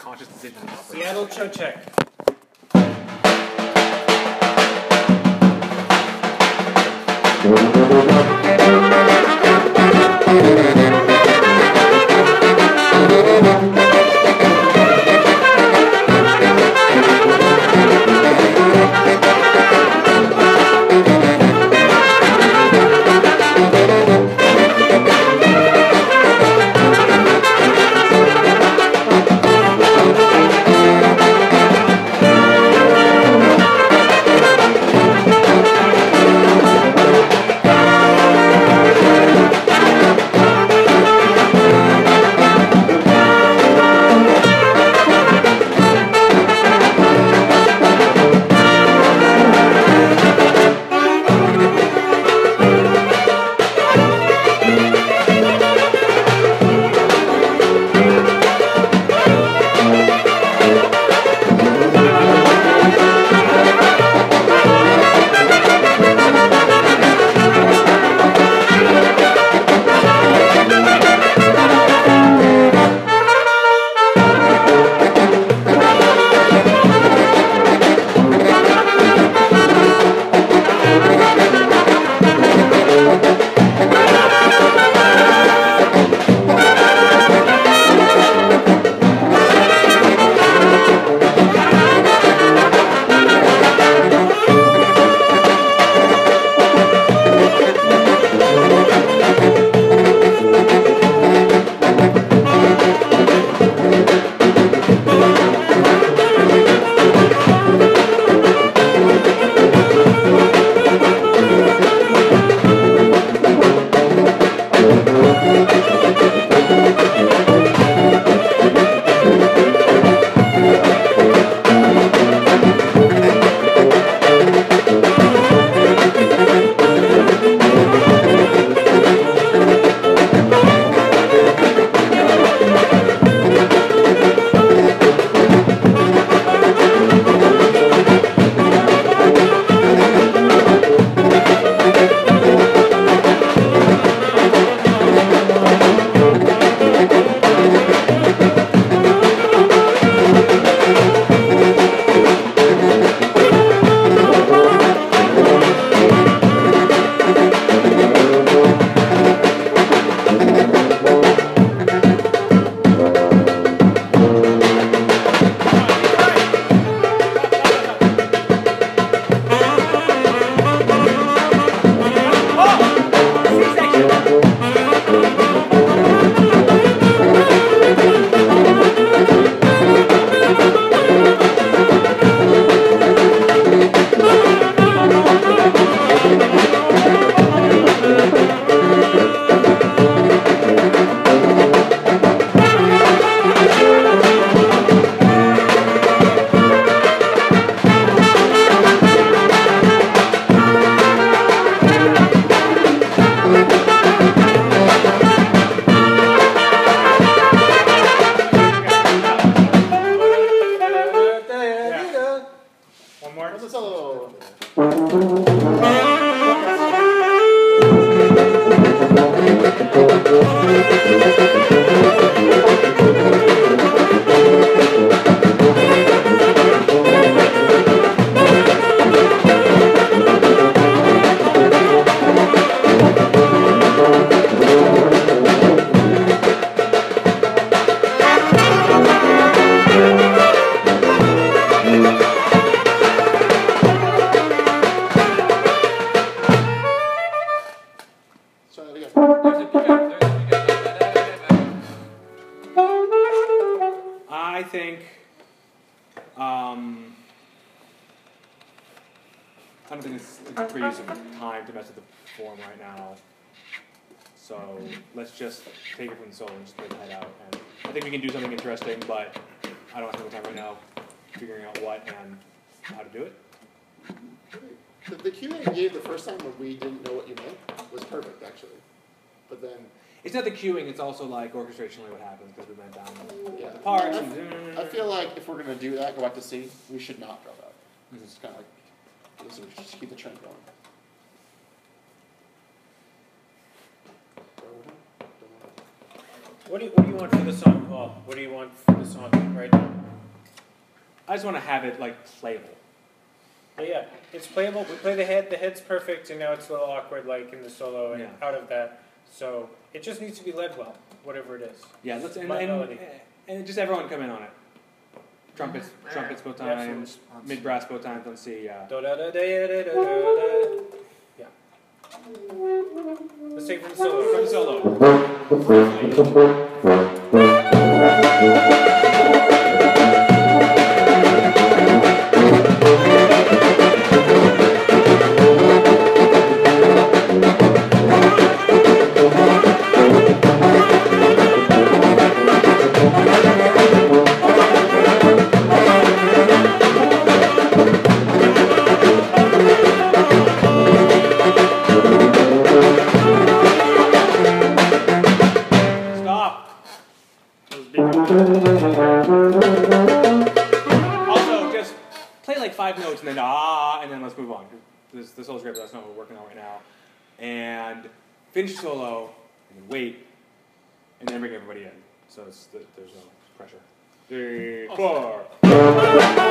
conscious decision about this. Seattle Chochek. I think, I don't think it's free use of time to mess with the form right now. So let's just take it from the solo and just play the head out. And I think we can do something interesting, but I don't have time right now figuring out what and how to do it. The cue that you gave the first time when we didn't know what you meant was perfect, actually. But then... It's not the cueing, it's also like orchestrationally what happens because we went down yeah. the parts. I feel like if we're going to do that, go back to C, we should not drop out. It's kind of like, we should just keep the trend going. What do you want for the song? Oh, what do you want for the song right now? I just want to have it like playable. But yeah, it's playable. We play the head. The head's perfect, and now it's a little awkward, like in the solo, and out of that. So it just needs to be led well, whatever it is. Yeah, let's melody. and just everyone come in on it. Trumpets both times, mid brass both times. Let's see. Da da da da da da da da. Yeah. Let's take it from the solo. Also, just play like 5 notes and then and then let's move on. The solo's great, but that's not what we're working on right now. And finish the solo, and then wait, and then bring everybody in. So there's no pressure. 3, 4.